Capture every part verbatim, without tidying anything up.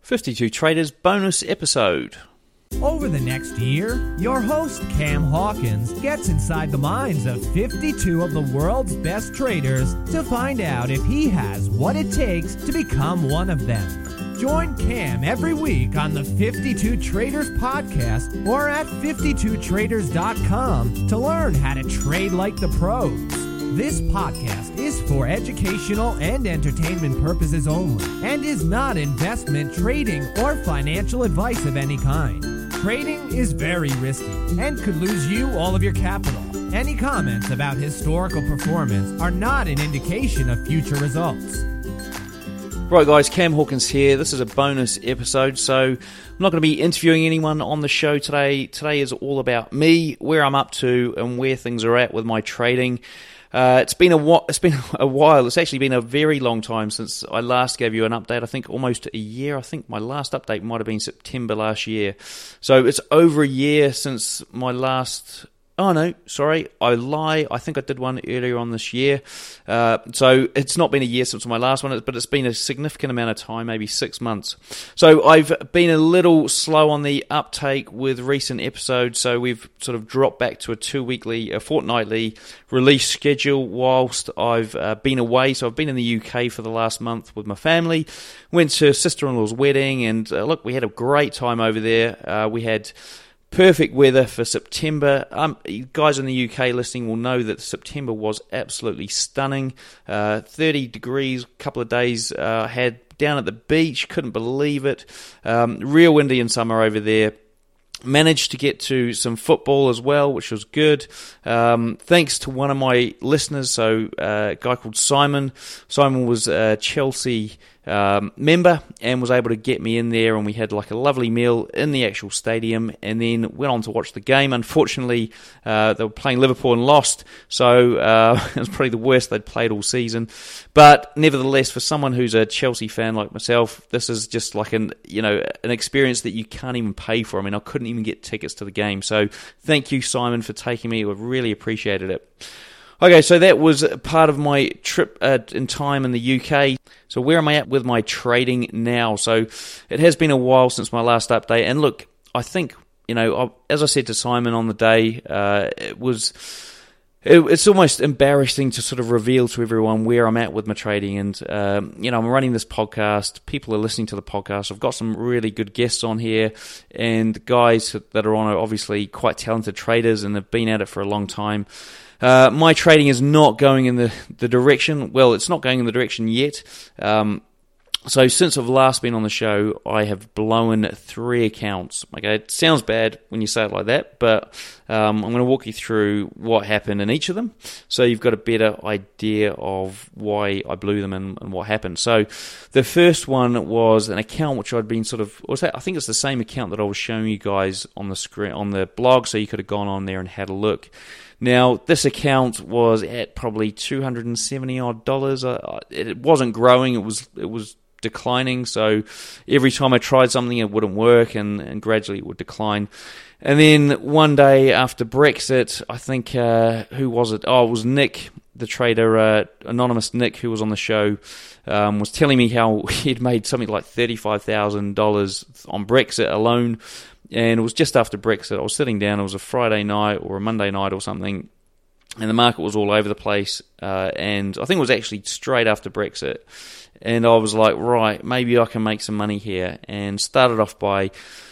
fifty-two Traders bonus episode. Over the next year, your host Cam Hawkins gets inside the minds of fifty-two of the world's best traders to find out if he has what it takes to become one of them. Join Cam every week on the fifty-two Traders podcast or at fifty-two traders dot com to learn how to trade like the pros. This podcast is for educational and entertainment purposes only and is not investment, trading, or financial advice of any kind. Trading is very risky and could lose you all of your capital. Any comments about historical performance are not an indication of future results. Right guys, Cam Hawkins here. This is a bonus episode, so I'm not going to be interviewing anyone on the show today. Today is all about me, where I'm up to, and where things are at with my trading. Uh, it's been a wh- it's been a while. It's actually been a very long time since I last gave you an update. I think almost a year. I think my last update might have been September last year. So it's over a year since my last... Oh no, sorry, I lie. I think I did one earlier on this year. Uh, so it's not been a year since my last one, but it's been a significant amount of time, maybe six months. So I've been a little slow on the uptake with recent episodes, so we've sort of dropped back to a two-weekly, a fortnightly release schedule whilst I've uh, been away. So I've been in the U K for the last month with my family, went to sister-in-law's wedding, and uh, look, we had a great time over there. Uh, we had... perfect weather for September. Um, you guys in the U K listening will know that September was absolutely stunning. Uh, thirty degrees, a couple of days uh, had down at the beach, couldn't believe it. Um, real Indian summer over there. Managed to get to some football as well, which was good. Um, thanks to one of my listeners, so uh, a guy called Simon. Simon was a Chelsea um, member and was able to get me in there, and we had like a lovely meal in the actual stadium, and then went on to watch the game. Unfortunately, uh, they were playing Liverpool and lost, so uh, it was probably the worst they'd played all season. But nevertheless, for someone who's a Chelsea fan like myself, this is just like an you know an experience that you can't even pay for. I mean, I couldn't even get tickets to the game. So thank you, Simon, for taking me. I really appreciated it. Okay, so that was part of my trip uh, in time in the U K. So where am I at with my trading now? So it has been a while since my last update. And look, I think, you know, as I said to Simon on the day, uh, it was... It's almost embarrassing to sort of reveal to everyone where I'm at with my trading. And, um, you know, I'm running this podcast. People are listening to the podcast. I've got some really good guests on here. And guys that are on are obviously quite talented traders and have been at it for a long time. Uh, my trading is not going in the, the direction... Well, it's not going in the direction yet. Um So since I've last been on the show, I have blown three accounts. Okay, it sounds bad when you say it like that, but um, I'm going to walk you through what happened in each of them, so you've got a better idea of why I blew them and, and what happened. So the first one was an account which I'd been sort of, was that, I think it's the same account that I was showing you guys on the screen on the blog, so you could have gone on there and had a look. Now, this account was at probably two hundred seventy odd dollars. Uh, it wasn't growing; it was it was. declining, so every time I tried something it wouldn't work, and, and gradually it would decline. And then one day after Brexit, I think, uh, who was it? Oh, it was Nick, the trader, uh, Anonymous Nick, who was on the show, um, was telling me how he'd made something like thirty-five thousand dollars on Brexit alone, and it was just after Brexit. I was sitting down, it was a Friday night or a Monday night or something, and the market was all over the place, uh, and I think it was actually straight after Brexit. And I was like, right, maybe I can make some money here. And started off by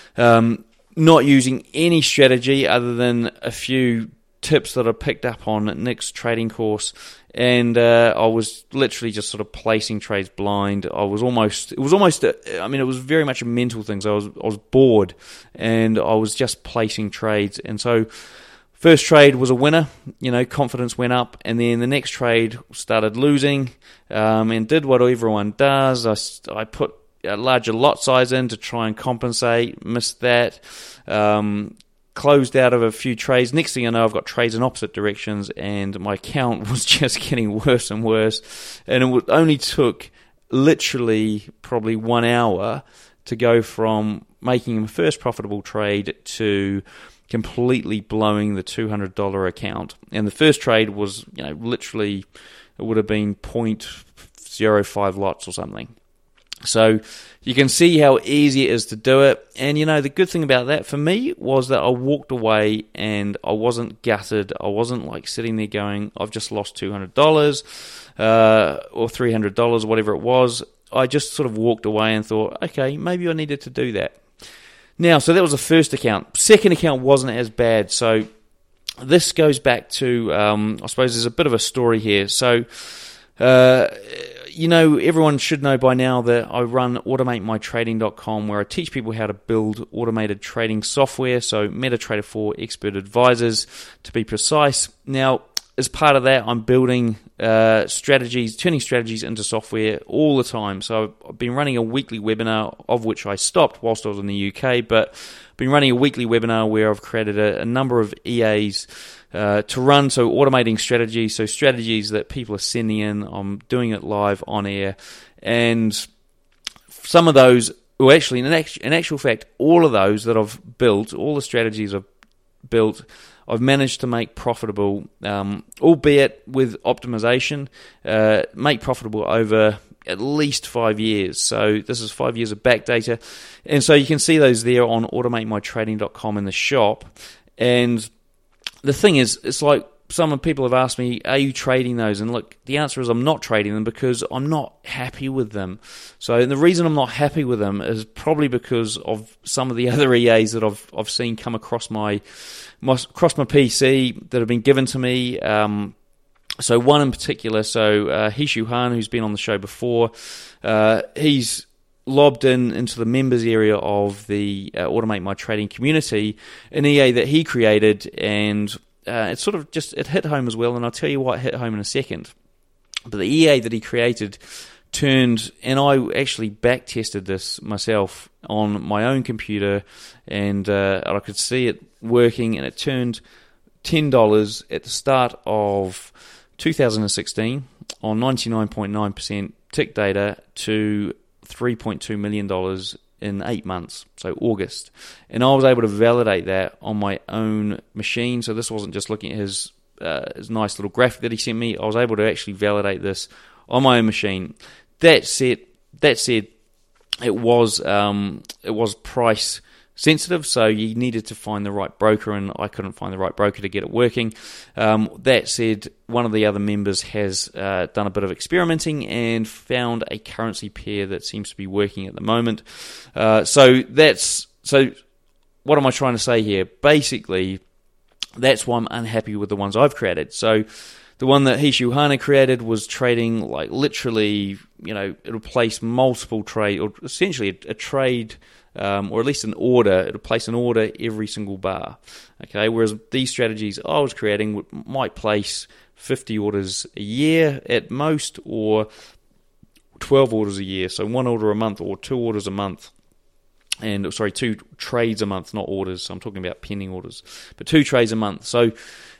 um, not using any strategy other than a few tips that I picked up on Nick's trading course. And uh, I was literally just sort of placing trades blind. I was almost, it was almost, a, I mean, it was very much a mental thing. So I was, I was bored, and I was just placing trades. And so first trade was a winner, you know, confidence went up, and then the next trade started losing, um, and did what everyone does. I, I put a larger lot size in to try and compensate, missed that, um, closed out of a few trades. Next thing I know, I've got trades in opposite directions, and my account was just getting worse and worse, and it only took literally probably one hour to go from making my first profitable trade to completely blowing the two hundred dollars account. And the first trade was, you know, literally, it would have been zero point zero five lots or something. So you can see how easy it is to do it. And, you know, the good thing about that for me was that I walked away and I wasn't gutted. I wasn't like sitting there going, I've just lost two hundred dollars uh, or three hundred dollars, whatever it was. I just sort of walked away and thought, okay, maybe I needed to do that. Now, so that was the first account. Second account wasn't as bad. So this goes back to, um, I suppose there's a bit of a story here. So, uh, you know, everyone should know by now that I run automate my trading dot com, where I teach people how to build automated trading software, so MetaTrader four expert advisors to be precise. Now, as part of that, I'm building uh, strategies, turning strategies into software all the time. So I've been running a weekly webinar, of which I stopped whilst I was in the U K, but I've been running a weekly webinar where I've created a, a number of E As uh, to run, so automating strategies, so strategies that people are sending in. I'm doing it live on air, and some of those, well, actually, in actual, in actual fact, all of those that I've built, all the strategies I've built, I've managed to make profitable, um, albeit with optimization, uh, make profitable over at least five years. So this is five years of back data. And so you can see those there on automate my trading dot com in the shop. And the thing is, it's like some people have asked me, are you trading those? And look, the answer is I'm not trading them because I'm not happy with them. So the reason I'm not happy with them is probably because of some of the other E As that I've I've seen come across my, my across my P C that have been given to me. Um, so one in particular, so uh, Hishu Han, who's been on the show before, uh, he's lobbed in into the members area of the uh, Automate My Trading community, an E A that he created, and uh, it sort of just it hit home as well, and I'll tell you what hit home in a second. But the E A that he created turned, and I actually back tested this myself on my own computer, and uh, I could see it working, and it turned ten dollars at the start of two thousand sixteen on ninety-nine point nine percent tick data to three point two million dollars in eight months, so August. And I was able to validate that on my own machine. So this wasn't just looking at his, uh, his nice little graphic that he sent me. I was able to actually validate this on my own machine. That said, that said, it was um, it was price sensitive, so you needed to find the right broker, and I couldn't find the right broker to get it working. Um, that said, one of the other members has uh, done a bit of experimenting and found a currency pair that seems to be working at the moment. Uh, so that's so. What am I trying to say here? Basically, that's why I'm unhappy with the ones I've created. So the one that Hishu Hana created was trading like literally, you know, it'll place multiple trade, or essentially a, a trade. Um, or at least an order, it'll place an order every single bar. Okay, whereas these strategies I was creating would, might place fifty orders a year at most, or twelve orders a year, so one order a month or two orders a month. And sorry, two trades a month, not orders. So I'm talking about pending orders, but two trades a month. So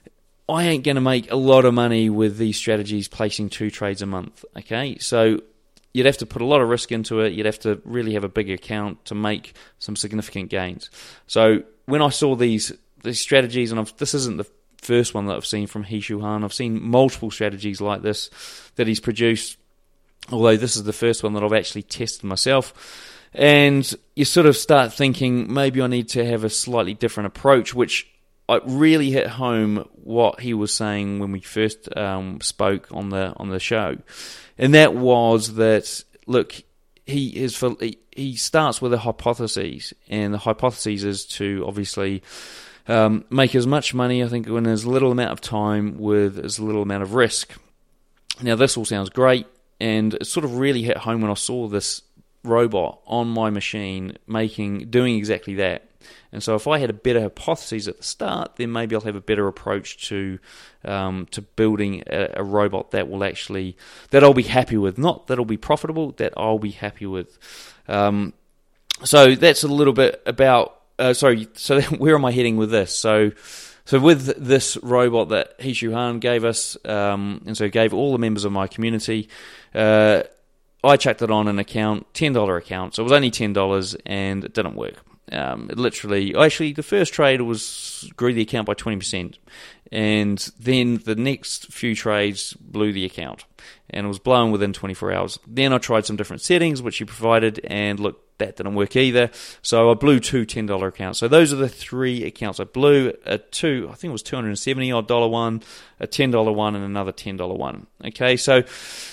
I ain't going to make a lot of money with these strategies placing two trades a month. Okay, so you'd have to put a lot of risk into it. You'd have to really have a big account to make some significant gains. So when I saw these these strategies, and I've, this isn't the first one that I've seen from Hishu Han, I've seen multiple strategies like this that he's produced, although this is the first one that I've actually tested myself. And you sort of start thinking, maybe I need to have a slightly different approach, which it really hit home what he was saying when we first um, spoke on the on the show. And that was that, look, he is for, he starts with a hypothesis, and the hypothesis is to obviously um, make as much money, I think, in as little amount of time with as little amount of risk. Now, this all sounds great, and it sort of really hit home when I saw this robot on my machine making doing exactly that. And so if I had a better hypothesis at the start, then maybe I'll have a better approach to um, to building a, a robot that will actually, that I'll be happy with. Not that it'll be profitable, that I'll be happy with. Um, so that's a little bit about, uh, sorry, so where am I heading with this? So so with this robot that Hishu Han gave us, um, and so gave all the members of my community, uh, I chucked it on an account, ten dollars account. So it was only ten dollars, and it didn't work. Um, it literally, actually, the first trade was grew the account by twenty percent, and then the next few trades blew the account, and it was blown within twenty-four hours. Then I tried some different settings, which he provided, and look, that didn't work either. So I blew two ten dollar accounts. So those are the three accounts. I blew a two, I think it was two hundred seventy odd dollar one, a ten dollar one, and another ten dollar one. Okay, so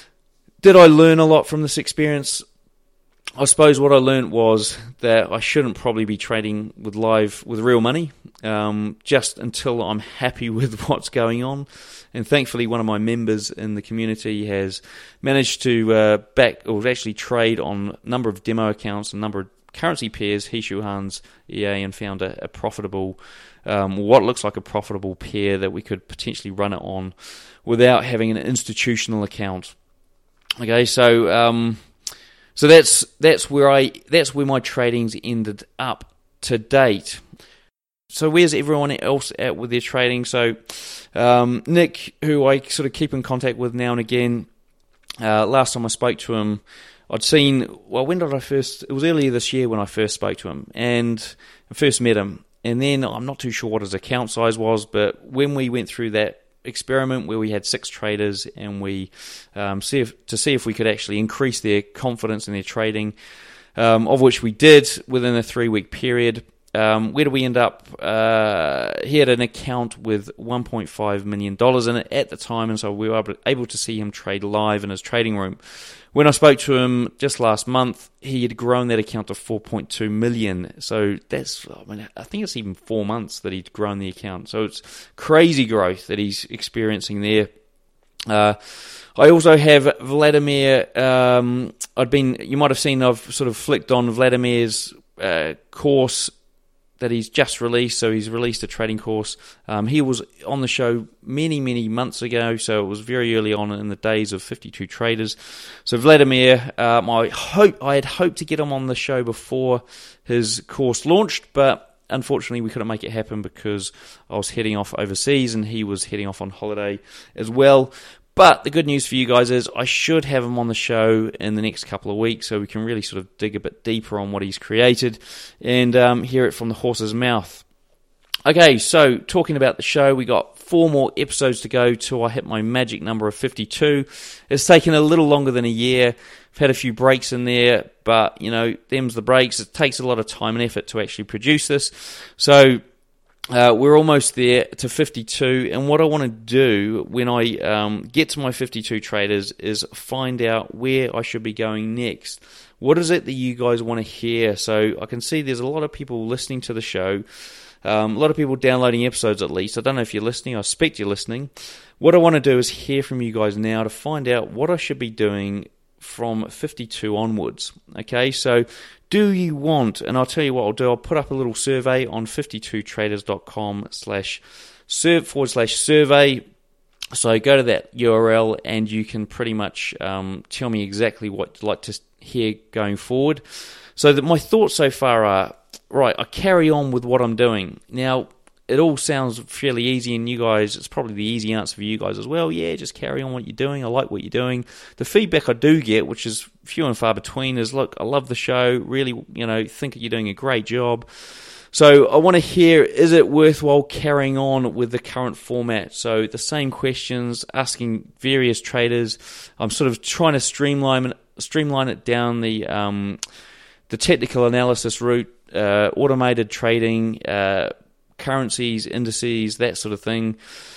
did I learn a lot from this experience? I suppose what I learned was that I shouldn't probably be trading with live, with real money, um, just until I'm happy with what's going on. And thankfully, one of my members in the community has managed to uh, back, or actually trade on a number of demo accounts, a number of currency pairs, He Shu Han's E A, and found a, a profitable, um, what looks like a profitable pair that we could potentially run it on without having an institutional account. Okay, so um, so that's that's where I that's where my trading's ended up to date. So where's everyone else at with their trading? So um, Nick, who I sort of keep in contact with now and again, uh, last time I spoke to him, I'd seen, well, when did I first, it was earlier this year when I first spoke to him, and I first met him, and then I'm not too sure what his account size was, but when we went through that experiment where we had six traders and we um, see if, to see if we could actually increase their confidence in their trading, um, of which we did within a three-week period. Um, where do we end up? Uh, he had an account with one point five million dollars in it at the time, and so we were able to see him trade live in his trading room. When I spoke to him just last month, he had grown that account to four point two million dollars. So that's, I mean, I think it's even four months that he'd grown the account. So it's crazy growth that he's experiencing there. Uh, I also have Vladimir. Um, I'd been, you might have seen, I've sort of flicked on Vladimir's uh, course that he's just released. So he's released a trading course. Um, he was on the show many, many months ago, so it was very early on in the days of fifty-two Traders. So Vladimir, um, I hope I had hoped to get him on the show before his course launched, but unfortunately we couldn't make it happen because I was heading off overseas and he was heading off on holiday as well. But the good news for you guys is I should have him on the show in the next couple of weeks so we can really sort of dig a bit deeper on what he's created and um, hear it from the horse's mouth. Okay, so talking about the show, we got four more episodes to go till I hit my magic number of fifty-two. It's taken a little longer than a year. I've had a few breaks in there, but, you know, them's the breaks. It takes a lot of time and effort to actually produce this. So Uh, we're almost there to fifty-two, and what I want to do when I um, get to my fifty-two traders is find out where I should be going next. What is it that you guys want to hear? So I can see there's a lot of people listening to the show, um, a lot of people downloading episodes at least. I don't know if you're listening, I expect you're listening. What I want to do is hear from you guys now to find out what I should be doing from fifty-two onwards. Okay, so do you want, and I'll tell you what I'll do, I'll put up a little survey on fifty-two traders dot com slash forward slash survey. So go to that U R L and you can pretty much um, tell me exactly what you'd like to hear going forward. So that my thoughts so far are, right, I carry on with what I'm doing. Now, it all sounds fairly easy, and you guys, it's probably the easy answer for you guys as well. Yeah, just carry on what you're doing. I like what you're doing. The feedback I do get, which is few and far between, is, look, I love the show. Really, you know, think you're doing a great job. So I want to hear, is it worthwhile carrying on with the current format? So the same questions, asking various traders. I'm sort of trying to streamline streamline it down the um, the technical analysis route, uh, automated trading, uh, currencies, indices, that sort of thing.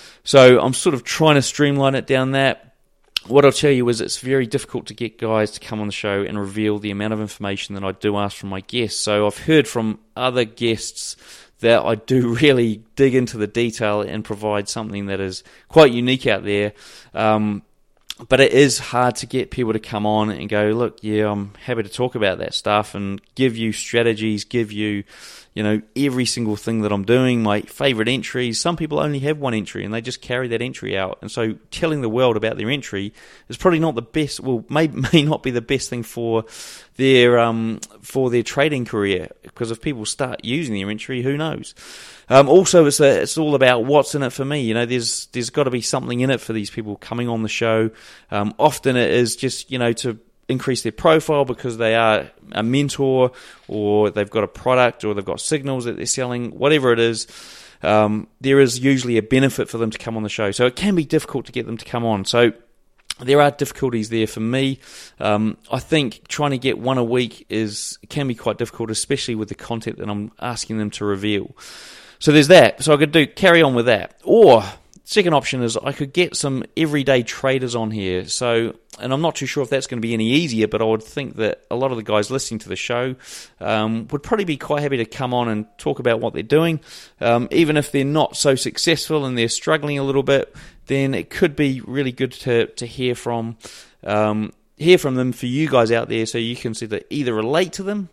So I'm sort of trying to streamline it down that. What I'll tell you is it's very difficult to get guys to come on the show and reveal the amount of information that I do ask from my guests. So I've heard from other guests that I do really dig into the detail and provide something that is quite unique out there. Um, but it is hard to get people to come on and go, look, yeah, I'm happy to talk about that stuff and give you strategies, give you, you know, every single thing that I'm doing, my favorite entries. Some people only have one entry and they just carry that entry out. And so telling the world about their entry is probably not the best, well, may may not be the best thing for their um for their trading career, because if people start using their entry, who knows? Um, also, it's a, it's all about what's in it for me. You know, there's there's got to be something in it for these people coming on the show. Um, often it is just, you know, to increase their profile because they are a mentor, or they've got a product, or they've got signals that they're selling, whatever it is, um, there is usually a benefit for them to come on the show. So it can be difficult to get them to come on. So there are difficulties there for me. Um, I think trying to get one a week is can be quite difficult, especially with the content that I'm asking them to reveal. So there's that. So I could do carry on with that. Or second option is I could get some everyday traders on here. So, and I'm not too sure if that's going to be any easier, but I would think that a lot of the guys listening to the show um, would probably be quite happy to come on and talk about what they're doing. Um, even if they're not so successful and they're struggling a little bit, then it could be really good to to hear from um, hear from them for you guys out there, so you can see that either relate to them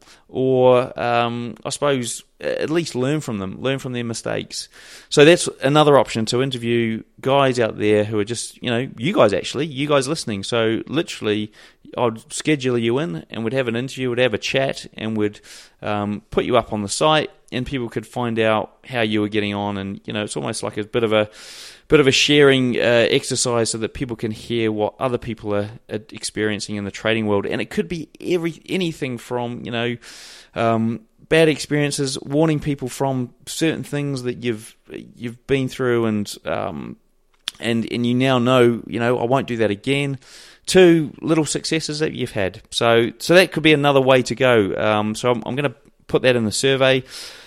or um, I suppose at least learn from them, learn from their mistakes. So that's another option, to interview guys out there who are just, you know, you guys actually, you guys listening. So literally, I'd schedule you in and we'd have an interview, we'd have a chat, and we'd um, put you up on the site, and people could find out how you were getting on. And, you know, it's almost like a bit of a bit of a sharing uh, exercise so that people can hear what other people are, are experiencing in the trading world. And it could be every anything from, you know, um, bad experiences, warning people from certain things that you've you've been through, and um, and and you now know, you know, I won't do that again, to little successes that you've had. So so that could be another way to go. Um, so I'm, I'm going to put that in the survey.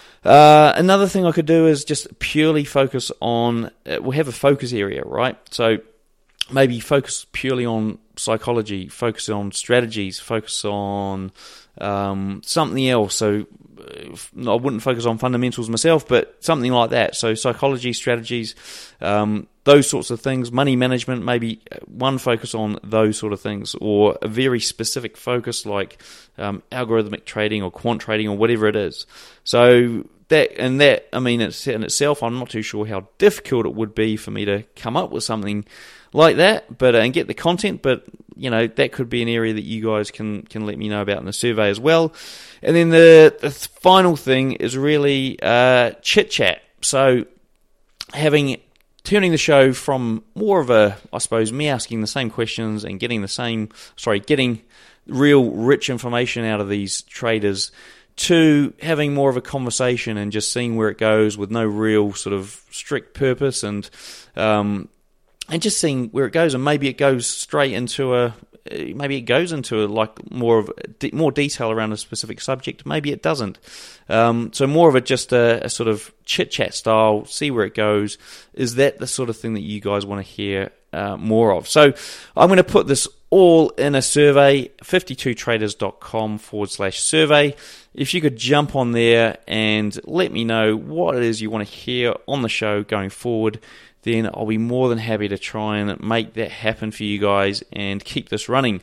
Uh, another thing I could do is just purely focus on, uh, we'll have a focus area, right? So maybe focus purely on psychology, focus on strategies, focus on um, something else. So uh, I wouldn't focus on fundamentals myself, but something like that. So psychology, strategies, um, those sorts of things, money management, maybe one focus on those sort of things, or a very specific focus like um, algorithmic trading or quant trading or whatever it is. So that, and that, I mean, it's in itself, I'm not too sure how difficult it would be for me to come up with something like that, but uh, and get the content, but you know, that could be an area that you guys can can let me know about in the survey as well. And then the, the final thing is really uh, chit chat. So having turning the show from more of a, I suppose, me asking the same questions and getting the same, sorry, getting real rich information out of these traders, to having more of a conversation and just seeing where it goes with no real sort of strict purpose, and um, and just seeing where it goes. And maybe it goes straight into a, maybe it goes into a, like more of more detail around a specific subject. Maybe it doesn't. Um, so more of a just a, a sort of chit chat style. See where it goes. Is that the sort of thing that you guys want to hear uh, more of? So I'm going to put this all in a survey, fifty-two traders dot com forward slash survey. If you could jump on there and let me know what it is you want to hear on the show going forward, then I'll be more than happy to try and make that happen for you guys and keep this running.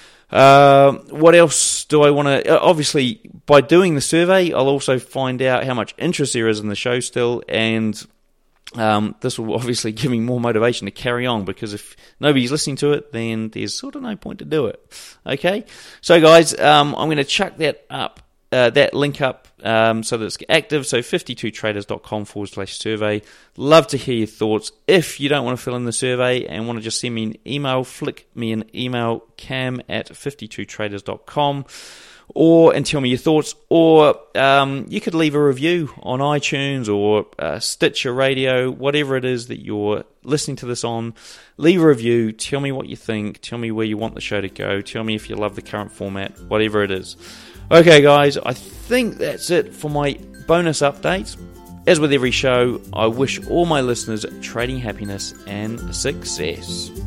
Uh, what else do I want to... Obviously, by doing the survey, I'll also find out how much interest there is in the show still, and um, this will obviously give me more motivation to carry on, because if nobody's listening to it, then there's sort of no point to do it. Okay? So, guys, um, I'm going to chuck that up. Uh, that link up um, so that it's active, so fifty-two traders dot com forward slash survey. Love to hear your thoughts. If you don't want to fill in the survey and want to just send me an email, flick me an email, cam at fifty-two traders dot com, or and tell me your thoughts. Or um, you could leave a review on iTunes or uh, Stitcher Radio, whatever it is that you're listening to this on. Leave a review, tell me what you think, tell me where you want the show to go, tell me if you love the current format, whatever it is. Okay, guys, I think that's it for my bonus updates. As with every show, I wish all my listeners trading happiness and success.